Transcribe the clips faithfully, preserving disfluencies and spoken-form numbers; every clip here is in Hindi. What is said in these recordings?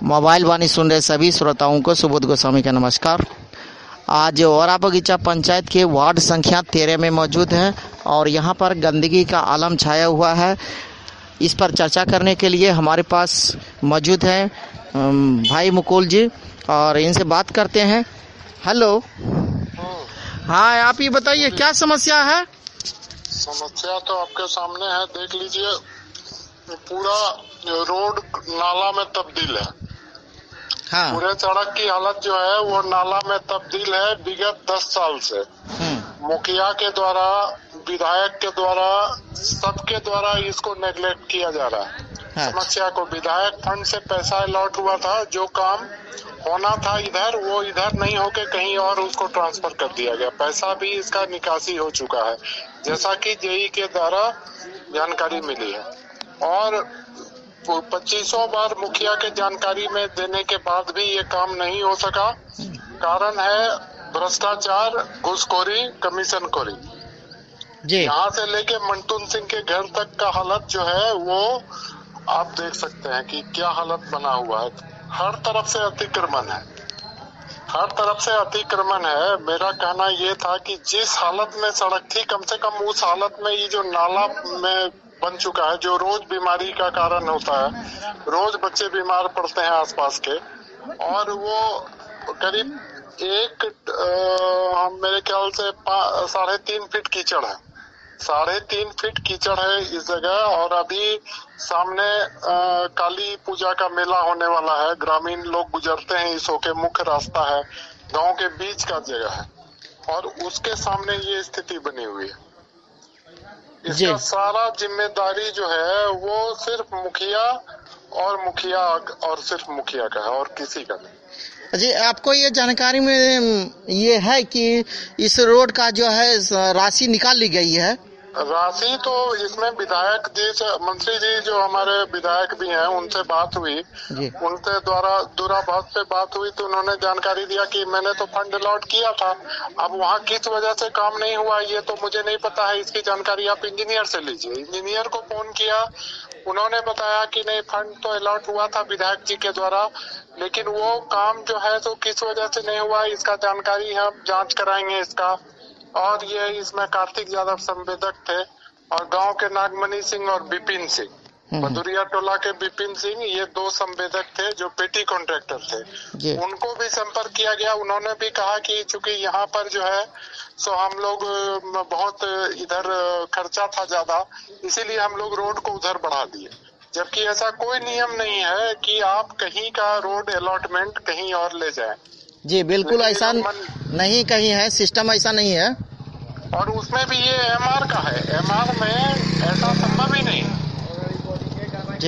मोबाइल वाणी सुन रहे सभी श्रोताओं को सुबोध गोस्वामी का नमस्कार। आज औरा बगीचा पंचायत के वार्ड संख्या तेरह में मौजूद हैं और यहाँ पर गंदगी का आलम छाया हुआ है। इस पर चर्चा करने के लिए हमारे पास मौजूद हैं भाई मुकुल जी और इनसे बात करते हैं। हेलो। हाँ, आप ये बताइए क्या समस्या है? समस्या तो आपके सामने है, देख लीजिए। पूरा रोड नाला में तब्दील है। हाँ। पूरे सड़क की हालत जो है वो नाला में तब्दील है विगत दस साल से। मुखिया के द्वारा, विधायक के द्वारा, सबके द्वारा इसको नेग्लेक्ट किया जा रहा है। हाँ। समस्या को विधायक फंड से पैसा अलॉट हुआ था, जो काम होना था इधर वो इधर नहीं होके कहीं और उसको ट्रांसफर कर दिया गया। पैसा भी इसका निकासी हो चुका है, जैसा कि जेई के द्वारा जानकारी मिली है। और पच्चीसों बार मुखिया के जानकारी में देने के बाद भी ये काम नहीं हो सका। कारण है भ्रष्टाचार, घूसखोरी, कमीशन खोरी। यहाँ से लेके मंटून सिंह के घर तक का हालत जो है वो आप देख सकते हैं कि क्या हालत बना हुआ है। हर तरफ से अतिक्रमण है, हर तरफ से अतिक्रमण है। मेरा कहना ये था कि जिस हालत में सड़क थी, कम से कम उस हालत में ये जो नाला में बन चुका है, जो रोज बीमारी का कारण होता है, रोज बच्चे बीमार पड़ते हैं आसपास के, और वो करीब एक आ, मेरे ख्याल से साढ़े तीन फीट कीचड़ है, साढ़े तीन फीट कीचड़ है इस जगह। और अभी सामने आ, काली पूजा का मेला होने वाला है। ग्रामीण लोग गुजरते हैं, इस होके मुख्य रास्ता है, गांव के बीच का जगह है, और उसके सामने ये स्थिति बनी हुई है। इसका सारा जिम्मेदारी जो है वो सिर्फ मुखिया और मुखिया और सिर्फ मुखिया का है और किसी का नहीं। जी, आपको ये जानकारी में ये है कि इस रोड का जो है राशि निकाल ली गई है? राशि तो इसमें विधायक जी से, मंत्री जी जो हमारे विधायक भी हैं, उनसे बात हुई, उनके द्वारा दूराभाष पे बात हुई तो उन्होंने जानकारी दिया कि मैंने तो फंड अलॉट किया था। अब वहाँ किस वजह से काम नहीं हुआ ये तो मुझे नहीं पता है, इसकी जानकारी आप इंजीनियर से लीजिए। इंजीनियर को फोन किया, उन्होंने बताया कि नहीं, फंड तो अलॉट हुआ था विधायक जी के द्वारा, लेकिन वो काम जो है तो किस वजह से नहीं हुआ, इसका जानकारी हम जाँच कराएंगे इसका। और ये इसमें कार्तिक यादव संवेदक थे और गांव के नागमणि सिंह और बिपिन सिंह, मधुरिया टोला के बिपिन सिंह, ये दो संवेदक थे जो पेटी कॉन्ट्रैक्टर थे। उनको भी संपर्क किया गया। उन्होंने भी कहा कि चूंकि यहाँ पर जो है सो हम लोग बहुत इधर खर्चा था ज्यादा, इसीलिए हम लोग रोड को उधर बढ़ा दिए। जबकि ऐसा कोई नियम नहीं है कि आप कहीं का रोड अलॉटमेंट कहीं और ले जाए। जी बिल्कुल, ऐसा नहीं कहीं है, सिस्टम ऐसा नहीं है। और उसमें भी ये एमआर का है, एमआर में ऐसा संभव ही नहीं। जी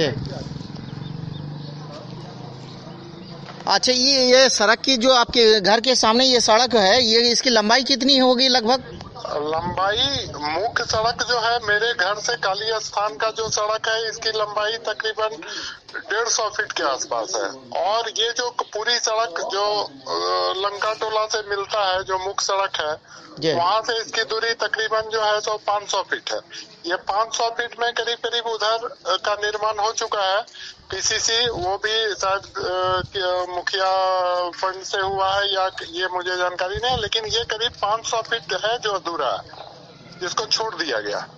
अच्छा, ये ये सड़क की जो आपके घर के सामने ये सड़क है, ये इसकी लंबाई कितनी होगी लगभग? लंबाई मुख्य सड़क जो है मेरे घर से काली स्थान का जो सड़क है, इसकी लंबाई तकरीबन डेढ़ सौ फीट के आसपास है। और ये जो पूरी सड़क जो लंका टोला से मिलता है, जो मुख्य सड़क है, वहाँ से इसकी दूरी तकरीबन जो है सो पाँच सौ फीट है। ये पाँच सौ फीट में करीब करीब उधर का निर्माण हो चुका है। पीसीसी वो भी शायद मुखिया फंड से हुआ है या ये मुझे जानकारी नहीं, लेकिन ये करीब पाँच सौ फीट है जो अधूरा है, जिसको छोड़ दिया गया।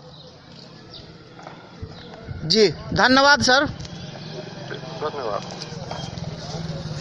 जी धन्यवाद सर। धन्यवाद।